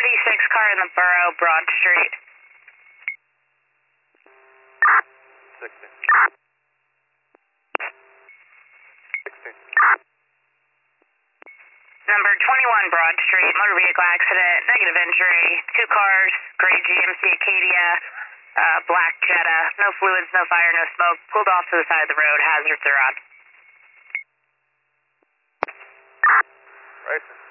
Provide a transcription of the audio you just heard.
V6 car in the borough, Broad Street. 16. 16. Number 21 Broad Street, motor vehicle accident, negative injury, 2 cars, gray GMC Acadia, black Jetta, no fluids, no fire, no smoke, pulled off to the side of the road, hazards are on. Right.